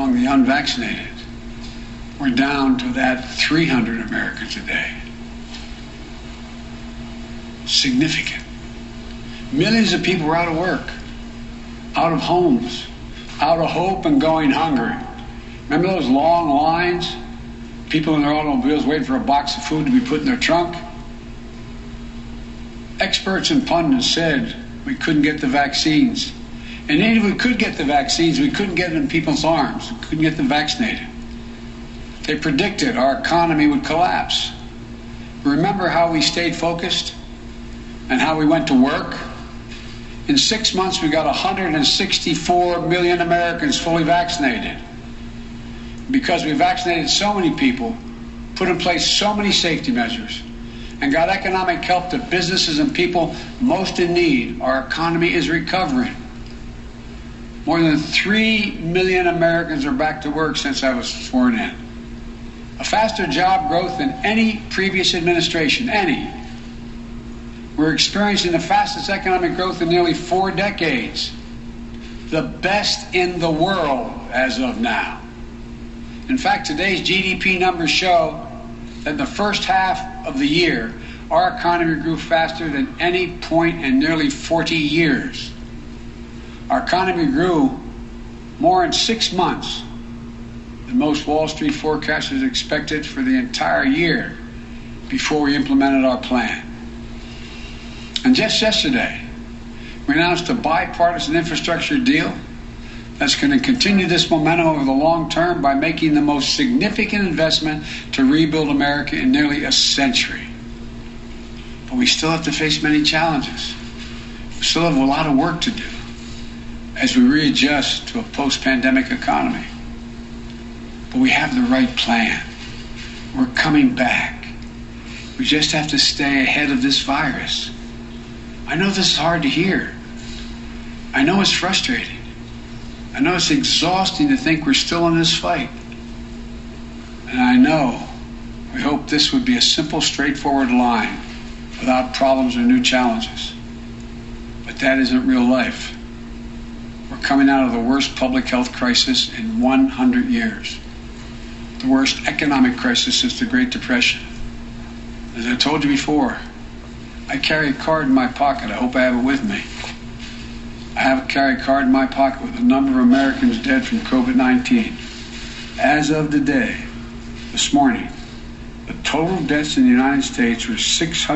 among the unvaccinated, we're down to that 300 Americans a day. Significant. Millions of people were out of work, out of homes, out of hope and going hungry. Remember those long lines? People in their automobiles waiting for a box of food to be put in their trunk? Experts and pundits said we couldn't get the vaccines. And even if we could get the vaccines, we couldn't get them in people's arms. We couldn't get them vaccinated. They predicted our economy would collapse. Remember how we stayed focused and how we went to work? In 6 months, we got 164 million Americans fully vaccinated. Because we vaccinated so many people, put in place so many safety measures, and got economic help to businesses and people most in need, our economy is recovering. More than 3 million Americans are back to work since I was sworn in. A faster job growth than any previous administration, any. We're experiencing the fastest economic growth in nearly 4 decades. The best in the world as of now. In fact, today's GDP numbers show that in the first half of the year, our economy grew faster than any point in nearly 40 years. Our economy grew more in 6 months than most Wall Street forecasters expected for the entire year before we implemented our plan. And just yesterday, we announced a bipartisan infrastructure deal that's going to continue this momentum over the long term by making the most significant investment to rebuild America in nearly a century. But we still have to face many challenges. We still have a lot of work to do as we readjust to a post-pandemic economy. But we have the right plan. We're coming back. We just have to stay ahead of this virus. I know this is hard to hear. I know it's frustrating. I know it's exhausting to think we're still in this fight. And I know we hope this would be a simple, straightforward line without problems or new challenges. But that isn't real life. We're coming out of the worst public health crisis in 100 years. The worst economic crisis since the Great Depression. As I told you before, I carry a card in my pocket. I hope I have it with me. I carry a card in my pocket with the number of Americans dead from COVID-19. As of today, this morning, the total deaths in the United States were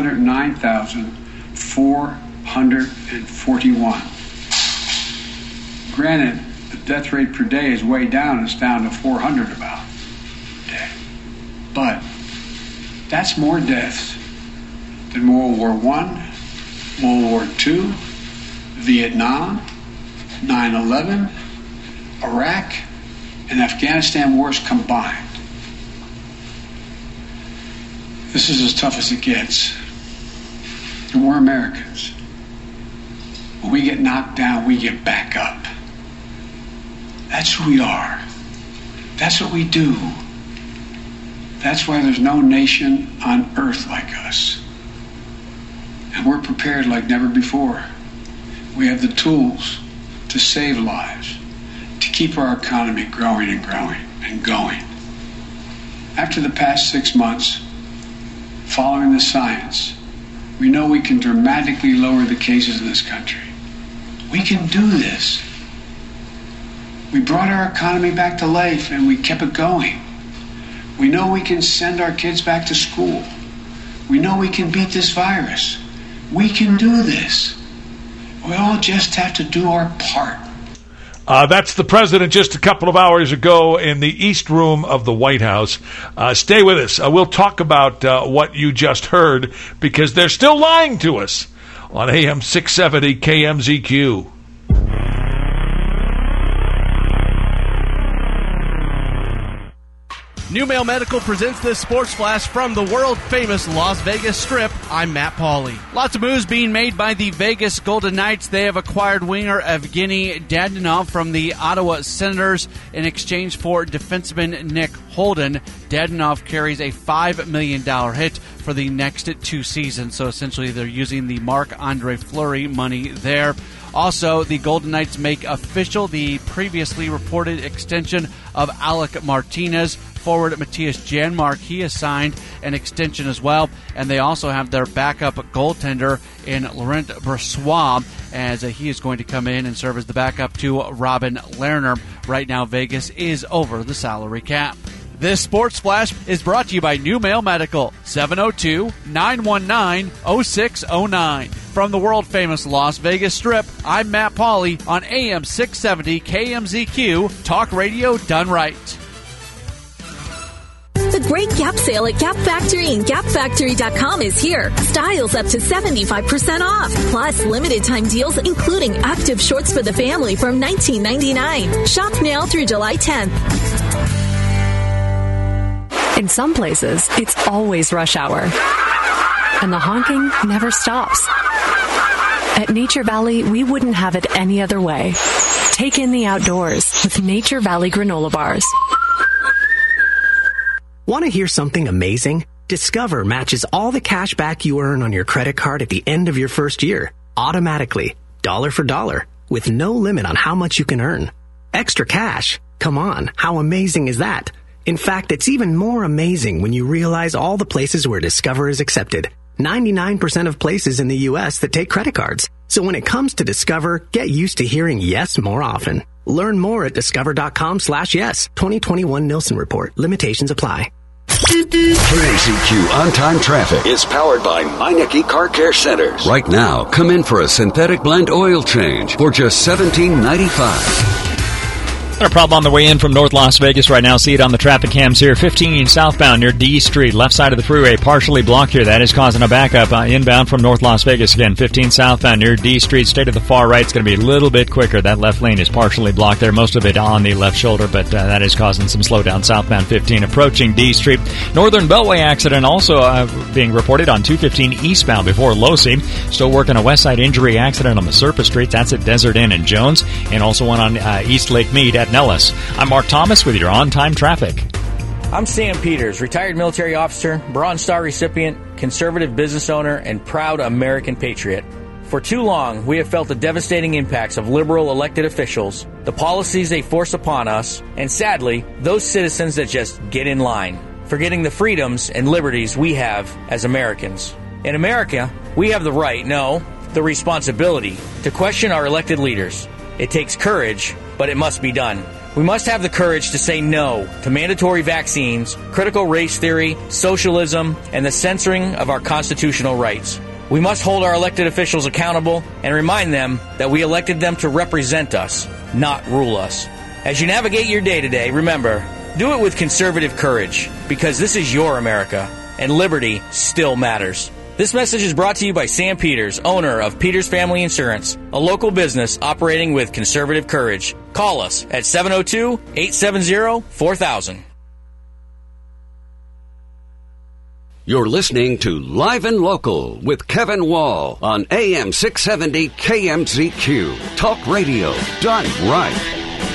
609,441. Granted, the death rate per day is way down. It's down to 400 about a day. But that's more deaths than World War I, World War II, Vietnam, 9/11, Iraq, and Afghanistan wars combined. This is as tough as it gets. And we're Americans. When we get knocked down, we get back up. That's who we are. That's what we do. That's why there's no nation on earth like us. And we're prepared like never before. We have the tools to save lives, to keep our economy growing and growing and going. After the past 6 months, following the science, we know we can dramatically lower the cases in this country. We can do this. We brought our economy back to life and we kept it going. We know we can send our kids back to school. We know we can beat this virus. We can do this. We all just have to do our part. That's the president just a couple of hours ago in the East Room of the White House. Stay with us. We'll talk about what you just heard because they're still lying to us on AM 670 KMZQ. New Mail Medical presents this sports flash from the world-famous Las Vegas Strip. I'm Matt Pauley. Lots of moves being made by the Vegas Golden Knights. They have acquired winger Evgeny Dadonov from the Ottawa Senators in exchange for defenseman Nick Holden. Dadonov carries a $5 million hit for the next 2 seasons, so essentially they're using the Marc-Andre Fleury money there. Also, the Golden Knights make official the previously reported extension of Alec Martinez. Forward Matthias Janmark, he has signed an extension as well. And they also have their backup goaltender in Laurent Brossoit, as he is going to come in and serve as the backup to Robin Lehner. Right now, Vegas is over the salary cap. This Sports Flash is brought to you by New Mail Medical, 702-919-0609. From the world-famous Las Vegas Strip, I'm Matt Pauley on AM 670 KMZQ, Talk Radio done right. The great Gap sale at Gap Factory and GapFactory.com is here. Styles up to 75% off. Plus limited time deals including active shorts for the family from $19.99. Shop now through July 10th. In some places, it's always rush hour. And the honking never stops. At Nature Valley, we wouldn't have it any other way. Take in the outdoors with Nature Valley granola bars. Want to hear something amazing? Discover matches all the cash back you earn on your credit card at the end of your first year, automatically, dollar for dollar, with no limit on how much you can earn. Extra cash? Come on, how amazing is that? In fact, it's even more amazing when you realize all the places where Discover is accepted. 99% of places in the U.S. that take credit cards. So when it comes to Discover, get used to hearing yes more often. Learn more at discover.com/yes. 2021 Nielsen Report. Limitations apply. KMZQ On-Time Traffic is powered by Meineke Car Care Centers. Right now, come in for a synthetic blend oil change for just $17.95. A problem on the way in from North Las Vegas right now. See it on the traffic cams here. 15 southbound near D Street. Left side of the freeway partially blocked here. That is causing a backup inbound from North Las Vegas. Again, 15 southbound near D Street. Stay to the far right. It's going to be a little bit quicker. That left lane is partially blocked there. Most of it on the left shoulder, but that is causing some slowdown. Southbound 15 approaching D Street. Northern Beltway accident also being reported on 215 eastbound before Losi. Still working a west side injury accident on the surface streets. That's at Desert Inn and Jones. And also one on East Lake Mead at Nellis. I'm Mark Thomas with your on-time traffic. I'm Sam Peters, retired military officer, Bronze Star recipient, conservative business owner, and proud American patriot. For too long, we have felt the devastating impacts of liberal elected officials, the policies they force upon us, and sadly, those citizens that just get in line, forgetting the freedoms and liberties we have as Americans. In America, we have the right, no, the responsibility, to question our elected leaders. It takes courage, but it must be done. We must have the courage to say no to mandatory vaccines, critical race theory, socialism, and the censoring of our constitutional rights. We must hold our elected officials accountable and remind them that we elected them to represent us, not rule us. As you navigate your day to day, remember, do it with conservative courage, because this is your America, and liberty still matters. This message is brought to you by Sam Peters, owner of Peters Family Insurance, a local business operating with conservative courage. Call us at 702-870-4000. You're listening to Live and Local with Kevin Wall on AM 670 KMZQ. Talk radio done right.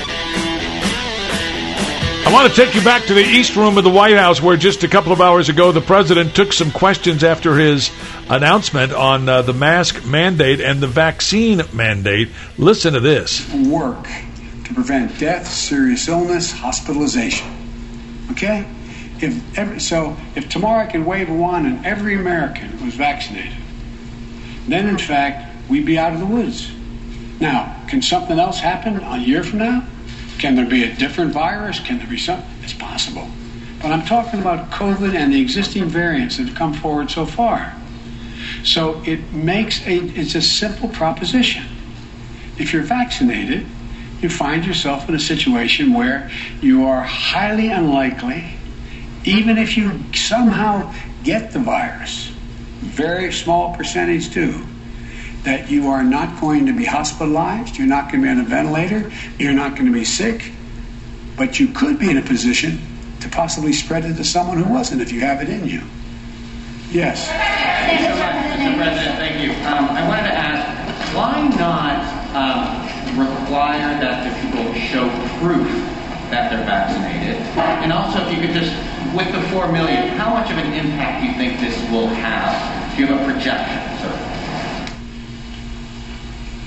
I want to take you back to the East Room of the White House, where just a couple of hours ago the president took some questions after his announcement on the mask mandate and the vaccine mandate. Listen to this. Work to prevent death, serious illness, hospitalization. Okay? If tomorrow I could wave a wand and every American was vaccinated, then in fact we'd be out of the woods. Now, can something else happen a year from now? Can there be a different virus? Can there be something? It's possible. But I'm talking about COVID and the existing variants that have come forward so far. So it's a simple proposition. If you're vaccinated, you find yourself in a situation where you are highly unlikely, even if you somehow get the virus, very small percentage too, that you are not going to be hospitalized, you're not going to be on a ventilator, you're not going to be sick, but you could be in a position to possibly spread it to someone who wasn't if you have it in you. Yes? Thank you so much, Mr. President. Thank you. I wanted to ask, why not require that the people show proof that they're vaccinated? And also, if you could just, with the 4 million, how much of an impact do you think this will have? Do you have a projection, sir?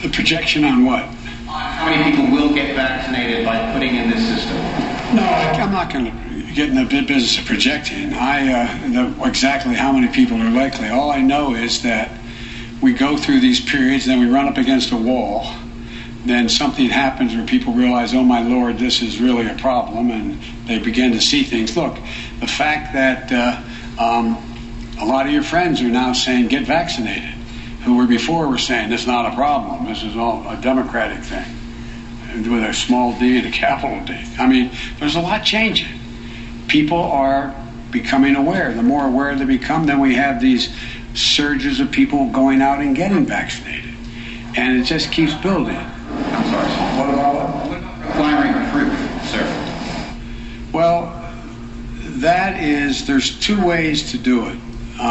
The projection on what? How many people will get vaccinated by putting in this system? No, I'm not going to get in the business of projecting. Exactly how many people are likely. All I know is that we go through these periods, then we run up against a wall. Then something happens where people realize, oh my Lord, this is really a problem, and they begin to see things. Look, the fact that a lot of your friends are now saying get vaccinated, who were before were saying it's not a problem, this is all a Democratic thing, with a small d and a capital D. I mean, there's a lot changing. People are becoming aware. The more aware they become, then we have these surges of people going out and getting vaccinated. And it just keeps building. I'm sorry, sir. What about requiring proof, sir? Well, there's two ways to do it.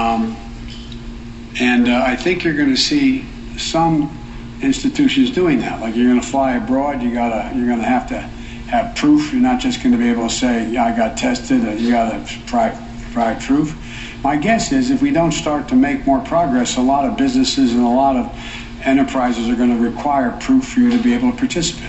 I think you're going to see some institutions doing that. Like you're going to fly abroad, you're going to have proof. You're not just going to be able to say, yeah, I got tested, and you got to provide proof. My guess is if we don't start to make more progress, a lot of businesses and a lot of enterprises are going to require proof for you to be able to participate.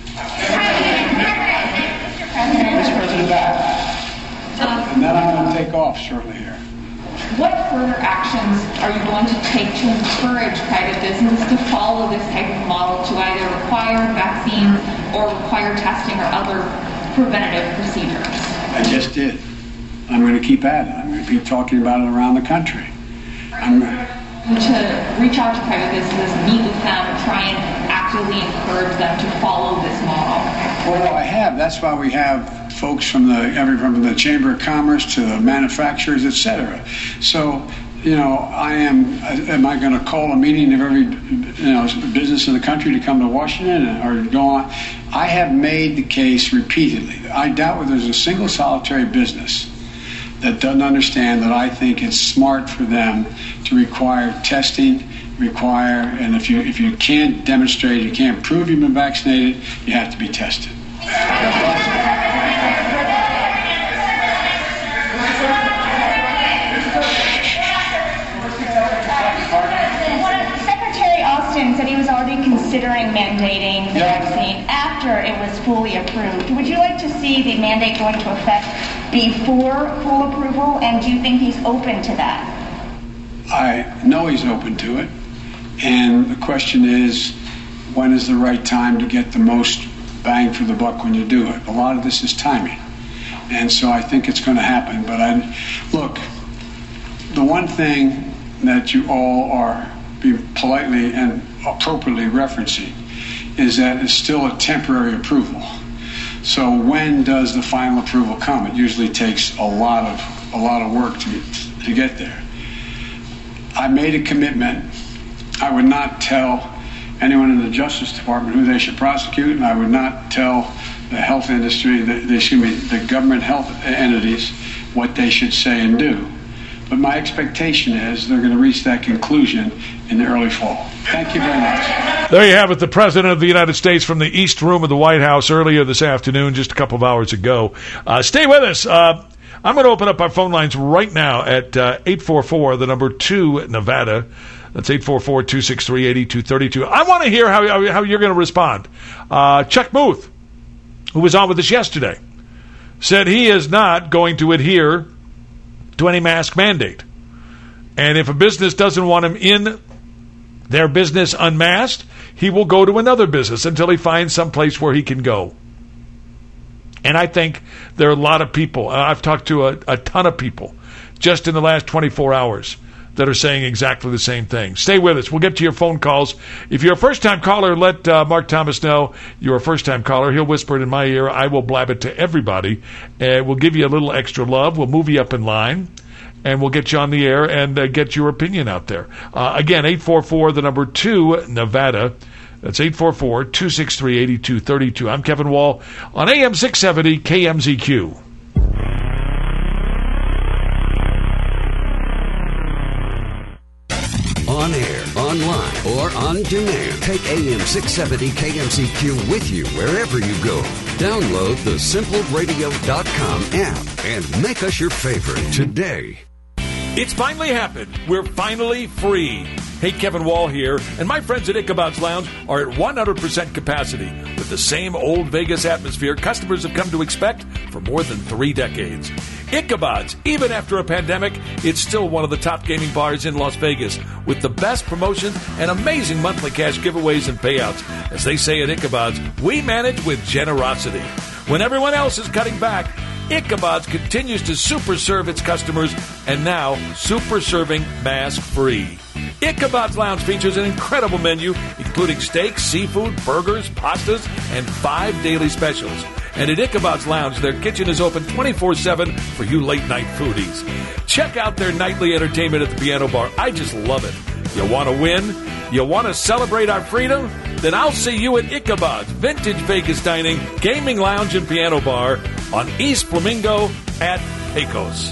Mr. President. And then I'm going to take off shortly here. What further actions are you going to take to encourage private business to follow this type of model to either require vaccines or require testing or other preventative procedures? I just did. I'm going to keep at it. I'm going to keep talking about it around the country. To reach out to private businesses, meet with them, try and actively encourage them to follow this model? Well, I have. That's why we have folks from the Chamber of Commerce to the manufacturers, etc. So, am I going to call a meeting of every business in the country to come to Washington or go on? I have made the case repeatedly. I doubt whether there's a single solitary business that doesn't understand that I think it's smart for them to require testing, and if you can't demonstrate, you can't prove you've been vaccinated, you have to be tested. Secretary Austin said he was already considering mandating the vaccine after it was fully approved. Would you like to see the mandate go into effect before full approval, and do you think he's open to that? I know he's open to it, and the question is, when is the right time to get the most bang for the buck when you do it? A lot of this is timing, and so I think it's going to happen. But look, the one thing that you all are being politely and appropriately referencing is that it's still a temporary approval. So when does the final approval come? It usually takes a lot of work to get there. I made a commitment. I would not tell anyone in the Justice Department who they should prosecute, and I would not tell the health industry, the government health entities, what they should say and do. But my expectation is they're going to reach that conclusion in the early fall. Thank you very much. There you have it, the President of the United States from the East Room of the White House earlier this afternoon, just a couple of hours ago. Stay with us. I'm going to open up our phone lines right now at 844, the number 2, Nevada. That's 844-263-8232. I want to hear how you're going to respond. Chuck Muth, who was on with us yesterday, said he is not going to adhere to any mask mandate. And if a business doesn't want him in their business unmasked, he will go to another business until he finds some place where he can go. And I think there are a lot of people, I've talked to a ton of people just in the last 24 hours that are saying exactly the same thing. Stay with us. We'll get to your phone calls. If you're a first-time caller, let Mark Thomas know you're a first-time caller. He'll whisper it in my ear. I will blab it to everybody. We'll give you a little extra love. We'll move you up in line, and we'll get you on the air and get your opinion out there. Again, 844, the number 2, Nevada. That's 844-263-8232. I'm Kevin Wall on AM 670 KMZQ. On air, online, or on demand. Take AM 670 KMZQ with you wherever you go. Download the simpleradio.com app and make us your favorite today. It's finally happened. We're finally free. Hey, Kevin Wall here, and my friends at Ichabod's Lounge are at 100% capacity. With the same old Vegas atmosphere customers have come to expect for more than 3 decades. Ichabod's, even after a pandemic, it's still one of the top gaming bars in Las Vegas, with the best promotions and amazing monthly cash giveaways and payouts. As they say at Ichabod's, we manage with generosity. When everyone else is cutting back, Ichabod's continues to super serve its customers, and now super serving mask-free. Ichabod's Lounge features an incredible menu, including steaks, seafood, burgers, pastas, and 5 daily specials. And at Ichabod's Lounge, their kitchen is open 24/7 for you late-night foodies. Check out their nightly entertainment at the Piano Bar. I just love it. You want to win? You want to celebrate our freedom? Then I'll see you at Ichabod's Vintage Vegas Dining, Gaming Lounge, and Piano Bar on East Flamingo at Pecos.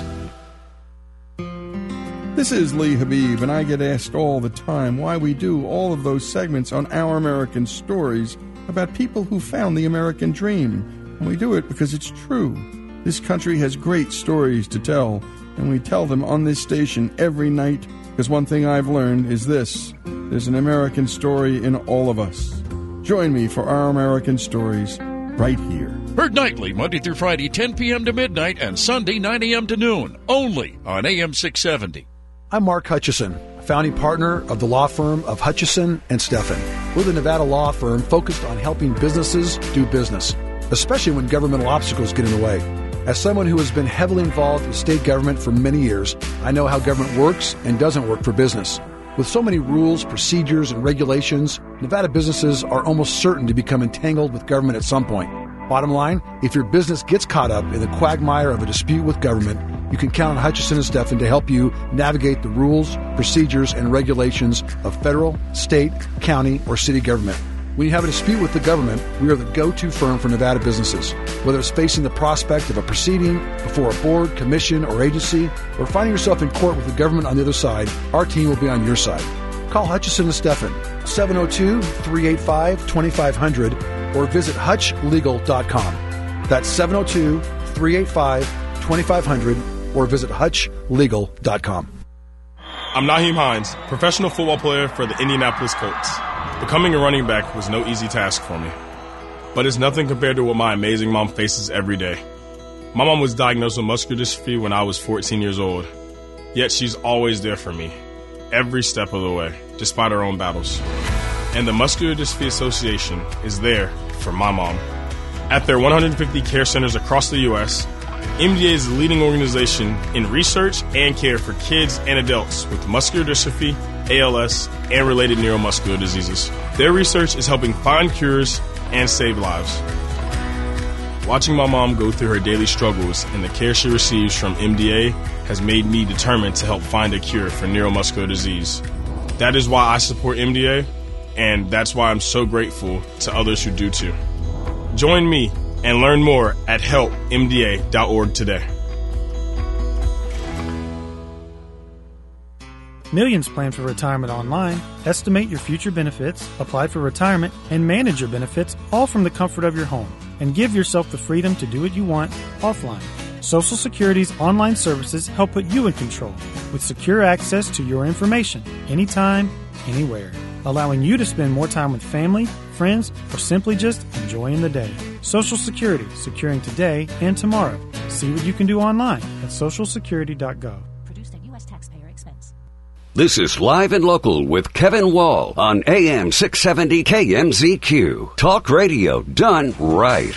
This is Lee Habib, and I get asked all the time why we do all of those segments on Our American Stories about people who found the American dream. And we do it because it's true. This country has great stories to tell, and we tell them on this station every night, because one thing I've learned is this: there's an American story in all of us. Join me for Our American Stories right here. Heard nightly, Monday through Friday, 10 p.m. to midnight, and Sunday, 9 a.m. to noon, only on AM 670. I'm Mark Hutchison, founding partner of the law firm of Hutchison and Steffen. We're the Nevada law firm focused on helping businesses do business, especially when governmental obstacles get in the way. As someone who has been heavily involved with state government for many years, I know how government works and doesn't work for business. With so many rules, procedures, and regulations, Nevada businesses are almost certain to become entangled with government at some point. Bottom line, if your business gets caught up in the quagmire of a dispute with government, you can count on Hutchison and Steffen to help you navigate the rules, procedures, and regulations of federal, state, county, or city government. When you have a dispute with the government, we are the go-to firm for Nevada businesses. Whether it's facing the prospect of a proceeding before a board, commission, or agency, or finding yourself in court with the government on the other side, our team will be on your side. Call Hutchison and Steffen, 702-385-2500, or visit hutchlegal.com. That's 702-385-2500, or visit hutchlegal.com. I'm Naheem Hines, professional football player for the Indianapolis Colts. Becoming a running back was no easy task for me, but it's nothing compared to what my amazing mom faces every day. My mom was diagnosed with muscular dystrophy when I was 14 years old, yet she's always there for me, every step of the way, despite our own battles. And the Muscular Dystrophy Association is there for my mom. At their 150 care centers across the U.S., MDA is the leading organization in research and care for kids and adults with muscular dystrophy, ALS, and related neuromuscular diseases. Their research is helping find cures and save lives. Watching my mom go through her daily struggles and the care she receives from MDA has made me determined to help find a cure for neuromuscular disease. That is why I support MDA, and that's why I'm so grateful to others who do too. Join me and learn more at helpmda.org today. Millions plan for retirement online. Estimate your future benefits, apply for retirement, and manage your benefits all from the comfort of your home. And give yourself the freedom to do what you want offline. Social Security's online services help put you in control with secure access to your information anytime, anywhere, allowing you to spend more time with family, friends, or simply just enjoying the day. Social Security, securing today and tomorrow. See what you can do online at socialsecurity.gov. Produced at U.S. taxpayer expense. This is Live and Local with Kevin Wall on AM 670 KMZQ. Talk radio done right.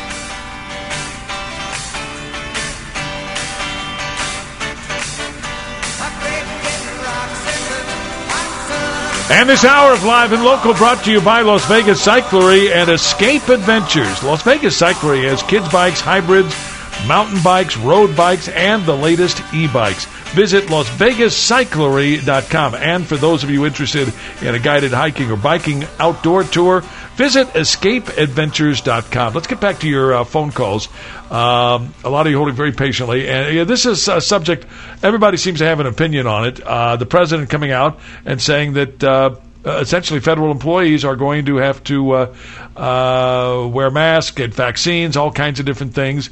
And this hour of Live and Local brought to you by Las Vegas Cyclery and Escape Adventures. Las Vegas Cyclery has kids' bikes, hybrids, mountain bikes, road bikes, and the latest e-bikes. Visit LasVegasCyclery.com. And for those of you interested in a guided hiking or biking outdoor tour, visit EscapeAdventures.com. Let's get back to your phone calls. A lot of you holding very patiently. And this is a subject, everybody seems to have an opinion on it. The president coming out and saying that essentially federal employees are going to have to wear masks, get vaccines, all kinds of different things,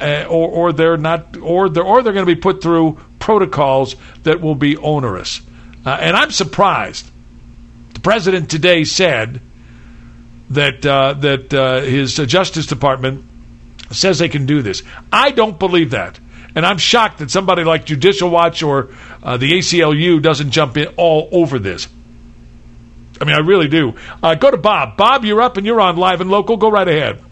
or they're not, or they're going to be put through protocols that will be onerous. And I'm surprised. The president today said that his Justice Department says they can do this. I don't believe that. And I'm shocked that somebody like Judicial Watch or the ACLU doesn't jump in all over this. I mean, I really do. Go to Bob. Bob, you're up and you're on Live and Local. Go right ahead.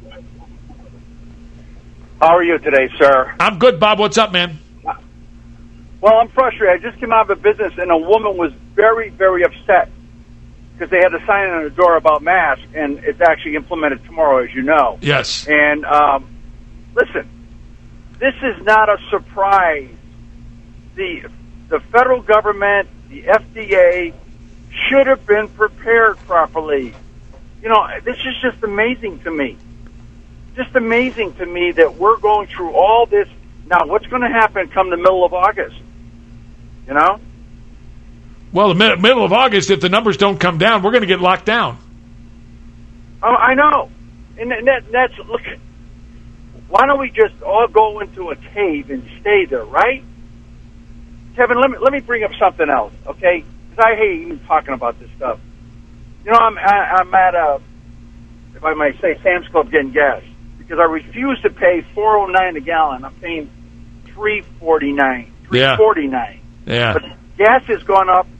How are you today, sir? I'm good, Bob. What's up, man? Well, I'm frustrated. I just came out of a business, and a woman was very, very upset because they had a sign on the door about masks, and it's actually implemented tomorrow, as you know. Yes. And listen, this is not a surprise. The federal government, the FDA, should have been prepared properly. You know, this is just amazing to me. Just amazing to me that we're going through all this. Now, what's going to happen come the middle of August? You know? Well, the middle of August, if the numbers don't come down, we're going to get locked down. Oh, I know. And that's, look, why don't we just all go into a cave and stay there, right? Kevin, let me bring up something else, okay? Because I hate even talking about this stuff. You know, I'm at a, if I might say, Sam's Club getting gas because I refuse to pay $4.09 a gallon. I'm paying $3.49, $3.49. Yeah. But gas has gone up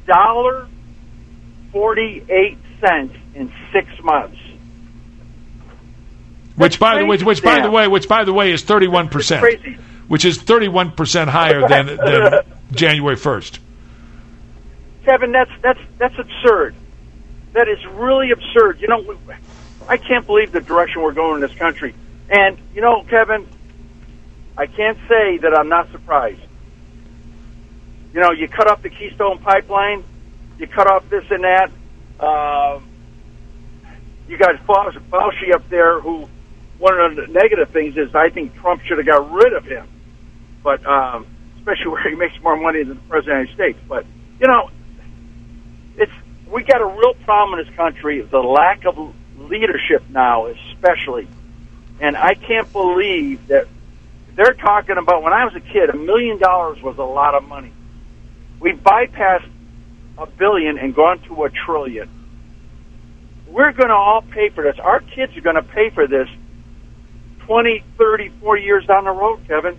$1.48 in 6 months. Which by the way is 31%. Crazy. Which is 31% higher than January 1st. Kevin, that's absurd. That is really absurd. You know, I can't believe the direction we're going in this country. And, you know, Kevin, I can't say that I'm not surprised. You know, you cut off the Keystone Pipeline, you cut off this and that. You got Fauci up there, who one of the negative things is I think Trump should have got rid of him. But especially where he makes more money than the President of the United States. But, you know, we got a real problem in this country, the lack of leadership now, especially. And I can't believe that they're talking about, when I was a kid, $1 million was a lot of money. We bypassed $1 billion and gone to $1 trillion. We're going to all pay for this. Our kids are going to pay for this 20, 30, 40 years down the road, Kevin.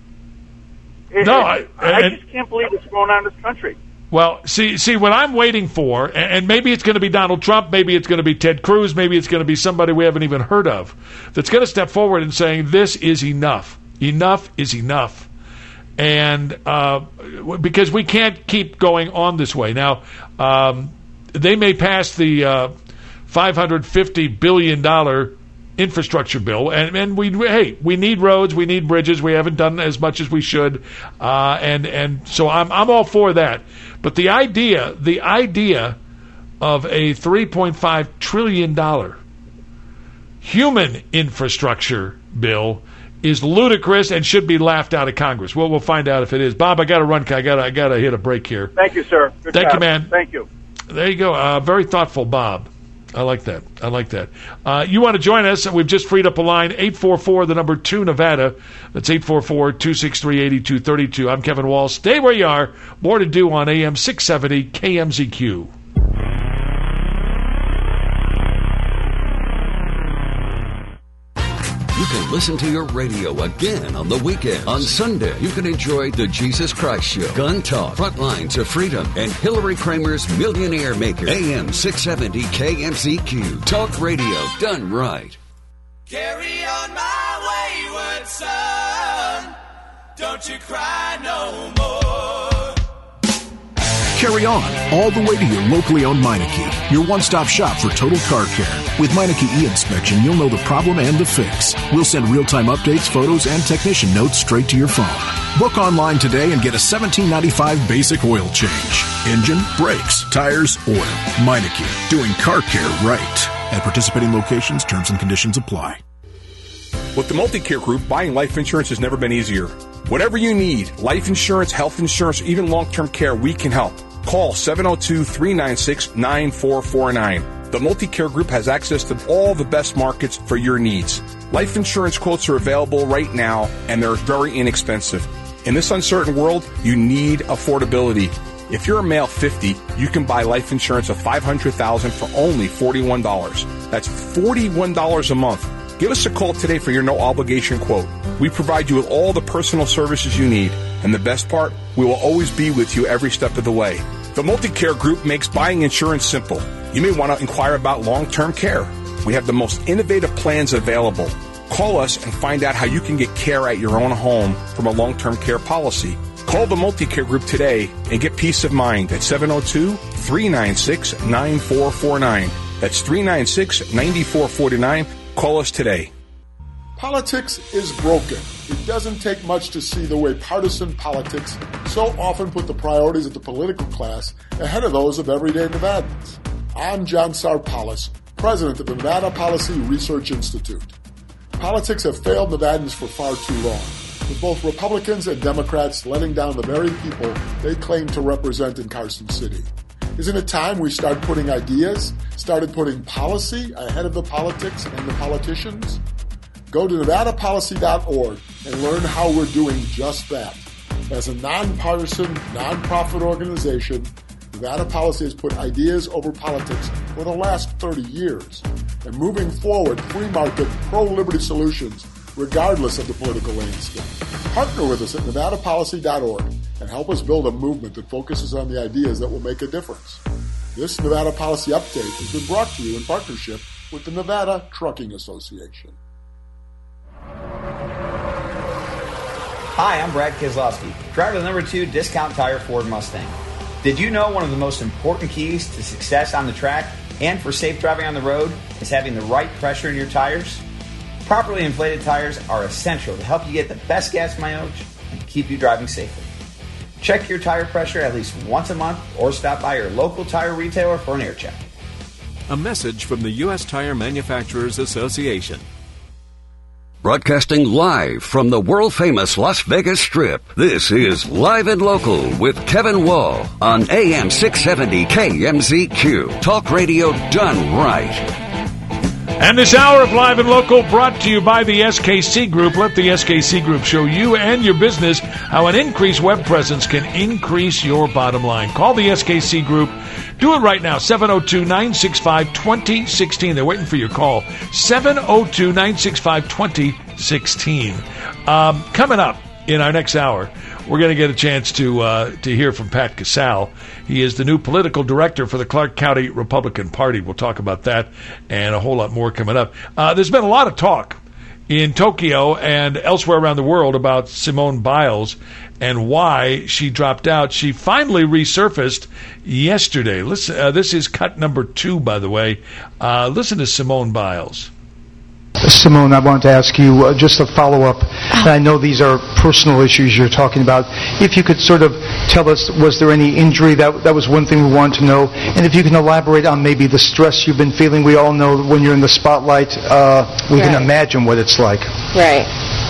I just can't believe what's going on in this country. Well, see, what I'm waiting for, and maybe it's going to be Donald Trump, maybe it's going to be Ted Cruz, maybe it's going to be somebody we haven't even heard of, that's going to step forward and saying, this is enough. Enough is enough. And because we can't keep going on this way. Now, they may pass the $550 billion infrastructure bill, and we need roads, we need bridges. We haven't done as much as we should, and so I'm all for that. But the idea of a $3.5 trillion human infrastructure bill is ludicrous and should be laughed out of Congress. Well, we'll find out if it is. Bob, I got to run. I got to hit a break here. Thank you, sir. Good Thank job. you, man. Thank you. There you go. Very thoughtful, Bob. I like that. You want to join us? We've just freed up a line, 844, the number 2, Nevada. That's 844-263-8232. I'm Kevin Walsh. Stay where you are. More to do on AM 670 KMZQ. You can listen to your radio again on the weekend. On Sunday, you can enjoy The Jesus Christ Show, Gun Talk, Frontlines of Freedom, and Hillary Kramer's Millionaire Maker. AM 670 KMZQ. Talk radio done right. Carry on my wayward son. Don't you cry no more. Carry on, all the way to your locally owned Meineke, your one-stop shop for total car care. With Meineke e-Inspection, you'll know the problem and the fix. We'll send real-time updates, photos, and technician notes straight to your phone. Book online today and get a $17.95 basic oil change. Engine, brakes, tires, oil. Meineke, doing car care right. At participating locations, terms and conditions apply. With the Multi-Care Group, buying life insurance has never been easier. Whatever you need, life insurance, health insurance, or even long-term care, we can help. Call 702-396-9449. The Multi-Care Group has access to all the best markets for your needs. Life insurance quotes are available right now, and they're very inexpensive. In this uncertain world, you need affordability. If you're a male 50, you can buy life insurance of $500,000 for only $41. That's $41 a month. Give us a call today for your no-obligation quote. We provide you with all the personal services you need. And the best part, we will always be with you every step of the way. The Multicare Group makes buying insurance simple. You may want to inquire about long-term care. We have the most innovative plans available. Call us and find out how you can get care at your own home from a long-term care policy. Call the Multicare Group today and get peace of mind at 702-396-9449. That's 396-9449. Call us today. Politics is broken. It doesn't take much to see the way partisan politics so often put the priorities of the political class ahead of those of everyday Nevadans. I'm John Sarpalis, president of the Nevada Policy Research Institute. Politics have failed Nevadans for far too long, with both Republicans and Democrats letting down the very people they claim to represent in Carson City. Isn't it time we started putting policy ahead of the politics and the politicians? Go to NevadaPolicy.org and learn how we're doing just that. As a nonpartisan, nonprofit organization, Nevada Policy has put ideas over politics for the last 30 years and moving forward free market, pro-liberty solutions regardless of the political landscape. Partner with us at NevadaPolicy.org and help us build a movement that focuses on the ideas that will make a difference. This Nevada Policy Update has been brought to you in partnership with the Nevada Trucking Association. Hi, I'm Brad Keselowski, driver of the number 2 Discount Tire Ford Mustang. Did you know one of the most important keys to success on the track and for safe driving on the road is having the right pressure in your tires? Properly inflated tires are essential to help you get the best gas mileage and keep you driving safely. Check your tire pressure at least once a month or stop by your local tire retailer for an air check. A message from the U.S. Tire Manufacturers Association. Broadcasting live from the world-famous Las Vegas Strip, this is Live and Local with Kevin Wall on AM 670 KMZQ. Talk radio done right. And this hour of Live and Local brought to you by the SKC Group. Let the SKC Group show you and your business how an increased web presence can increase your bottom line. Call the SKC Group. Do it right now, 702-965-2016. They're waiting for your call, 702-965-2016. Coming up in our next hour, we're going to get a chance to hear from Pat Casale. He is the new political director for the Clark County Republican Party. We'll talk about that and a whole lot more coming up. There's been a lot of talk in Tokyo and elsewhere around the world about Simone Biles and why she dropped out. She finally resurfaced yesterday. Listen, this is cut number 2, by the way. Listen to Simone Biles. Simone, I wanted to ask you just a follow-up. I know these are personal issues you're talking about. If you could sort of tell us, was there any injury? That was one thing we wanted to know. And if you can elaborate on maybe the stress you've been feeling. We all know when you're in the spotlight, we can imagine what it's like. Right.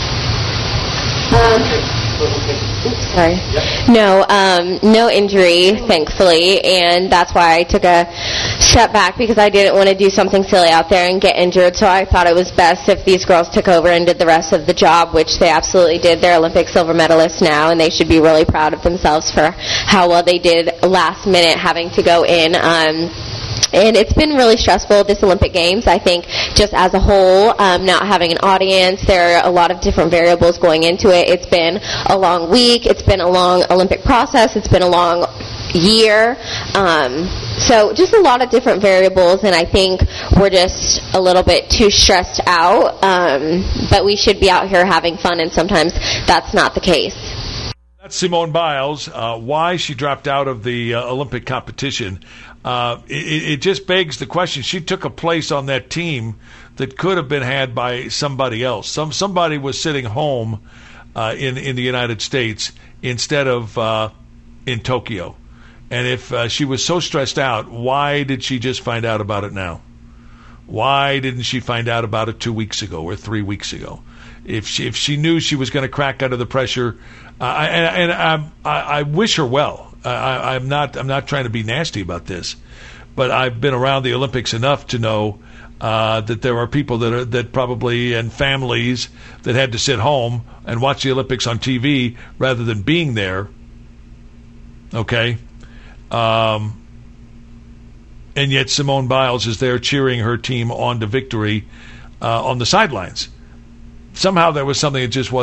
Sorry. No, no injury, thankfully, and that's why I took a step back, because I didn't want to do something silly out there and get injured, so I thought it was best if these girls took over and did the rest of the job, which they absolutely did. They're Olympic silver medalists now, and they should be really proud of themselves for how well they did last minute having to go in. And it's been really stressful, this Olympic Games, I think, just as a whole, not having an audience. There are a lot of different variables going into it. It's been a long week. It's been a long Olympic process. It's been a long year. So just a lot of different variables, and I think we're just a little bit too stressed out. But we should be out here having fun, and sometimes that's not the case. That's Simone Biles. Why she dropped out of the Olympic competition. It just begs the question. She took a place on that team that could have been had by somebody else. Somebody was sitting home in the United States instead of in Tokyo. And if she was so stressed out, why did she just find out about it now? Why didn't she find out about it 2 weeks ago or 3 weeks ago? If she knew she was going to crack under the pressure, I wish her well. I'm not trying to be nasty about this, but I've been around the Olympics enough to know that there are people that probably, and families that had to sit home and watch the Olympics on TV rather than being there. Okay, And yet Simone Biles is there cheering her team on to victory on the sidelines. Somehow there was something that just wasn't